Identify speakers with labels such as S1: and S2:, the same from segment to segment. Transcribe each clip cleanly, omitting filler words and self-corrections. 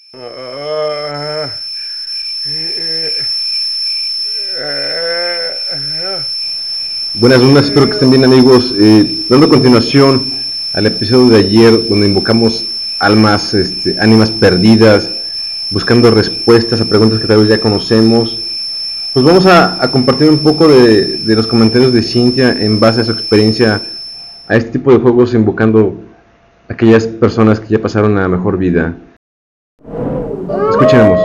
S1: Buenas lunas, espero que estén bien, amigos. Dando continuación al episodio de ayer, donde invocamos almas, ánimas perdidas, buscando respuestas a preguntas que tal vez ya conocemos, pues vamos a compartir un poco de los comentarios de Cintia en base a su experiencia a este tipo de juegos, invocando a aquellas personas que ya pasaron a mejor vida. Escuchemos.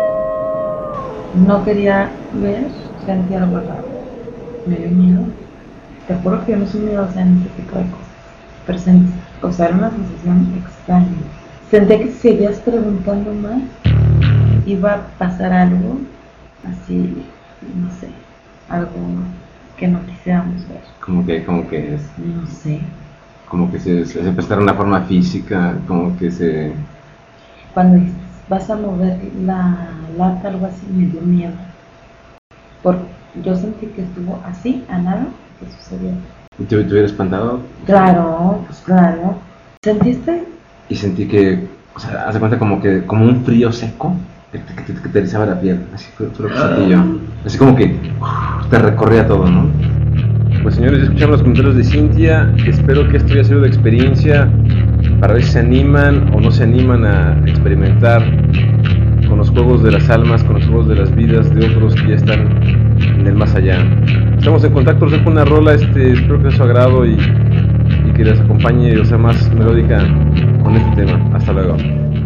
S2: No quería ver, sentía algo raro, me dio miedo. Te juro que yo no soy miedosa en este tipo de cosas, pero era una sensación extraña. Sentía que si seguías preguntando más, iba a pasar algo así, no sé, algo que no quisiéramos ver.
S1: Como que es,
S2: No sé.
S1: como que se prestara una forma física, como que se...
S2: Cuando vas a mover la lata, algo así, me dio miedo. Porque yo sentí que estuvo así, a nada, que sucedió.
S1: ¿Te hubiera espantado?
S2: Claro, pues claro. ¿Sentiste?
S1: Y sentí que, o sea, haz de cuenta como un frío seco que te erizaba la piel. Así fue lo que sentí yo. Así como que te recorría todo, ¿no? Pues señores, ya escucharon los comentarios de Cintia. Espero que esto haya sido de experiencia para ver si se animan o no se animan a experimentar con los juegos de las almas, con los juegos de las vidas de otros que ya están en el más allá. Estamos en contacto, os dejo una rola, espero que sea de su agrado y que les acompañe o sea más melódica con este tema. Hasta luego.